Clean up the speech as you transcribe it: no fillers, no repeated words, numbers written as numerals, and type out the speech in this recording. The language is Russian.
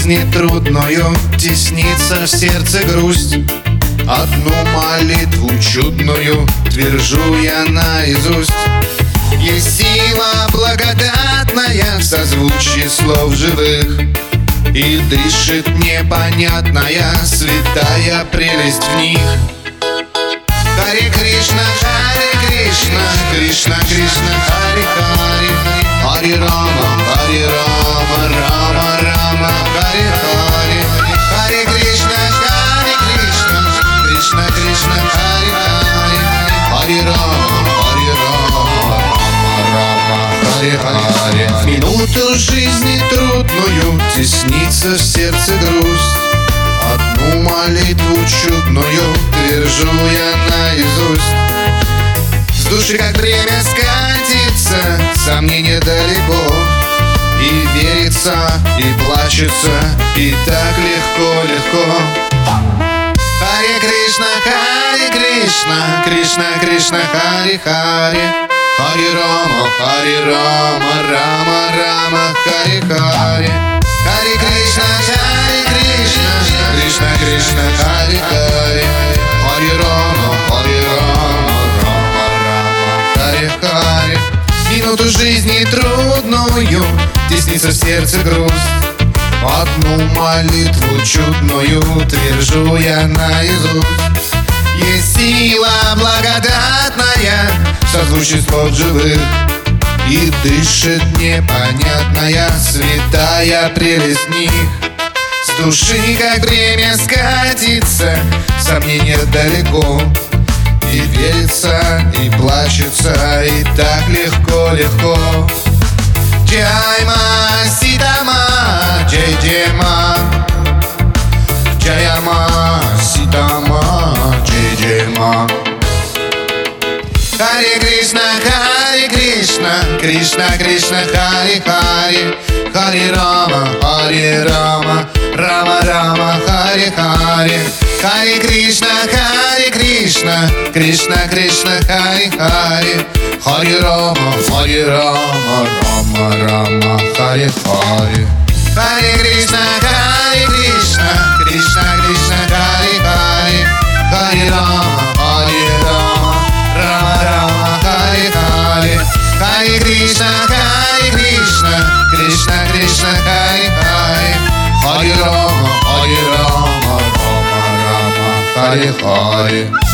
жизни трудную теснится в сердце грусть. Одну молитву чудную твержу я наизусть. Есть сила благодатная в созвучии слов живых, и дышит непонятная святая прелесть в них. Харе Кришна, Кришна Кришна, Харе Харе, Харе Рама, Рама Рама, Харе Харе, Харе Кришна, Кришна Кришна, Харе Харе, Харе Рама, Рама Харе Харе. В минуту жизни трудную теснится в сердце грусть. Одну молитву чудную твержу я наизусть. С души как время скатится, сомнения далеко, и верится, и плачется, и так легко. Харе Кришна, Кришна Кришна, Харе Харе, Харе Рама, Рама Рама, Харе Харе, Харе Кришна, Кришна Кришна, Харе Харе, Харе Рама, Рама Рама, Харе Харе. Минуту жизни трудную теснится в сердце грусть. Одну молитву чудную твержу я наизусть. Есть сила благодатная в созвучии слов живых, и дышит непонятная святая прелесть в них. С души как время скатится, сомнения далеко, и верится, и плачется, и так легко. Джай-ма, Сита-ма, Джай-джай-ма, Джая-ма, Сита-ма, Джай-джай-ма. Харе Кришна, Кришна Кришна, Харе Харе, Харе Рама, Рама Рама, Харе Харе, Харе Кришна, Кришна Кришна, Харе Харе, Харе Рама, Рама Рама, Харе Харе, Харе Кришна, Кришна Кришна, Харе Харе, Харе Рама, Рама Рама, Харе Харе, Харе Кришна, Кришна Кришна, Харе Харе, Харе Рама, Рама Рама, Харе Харе.